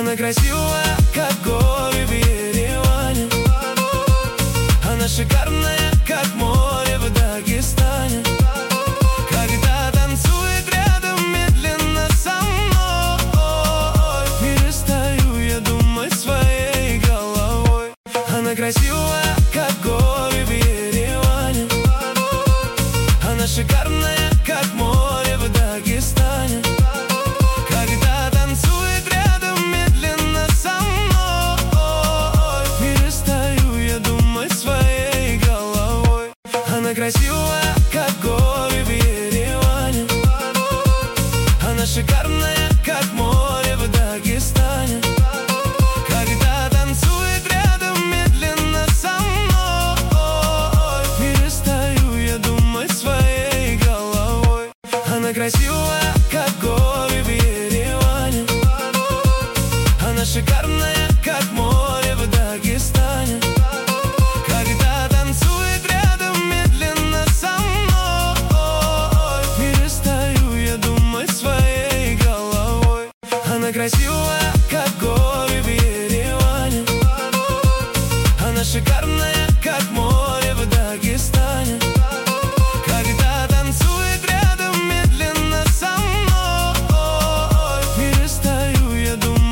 Она красивая, как горы в Ереване. Она шикарная, как море в Дагестане. Когда танцует рядом медленно со мной, перестаю я думать своей головой. Она красивая, как горы в Ереване. Она шикарная, как море в Дагестане. Когда танцует рядом медленно со мной, перестаю я думать своей головой. Она красивая, как горы в Ереване. Она шикарная, как море в Дагестане. Когда танцует рядом медленно со мной, перестаю я думать своей головой. Она красивая, как горы в Ереване. Она шикарная, как море в Дагестане. Когда танцует рядом медленно со мной, перестаю я думать своей головой. Она красивая, как горы в Ереване. Она шикарная,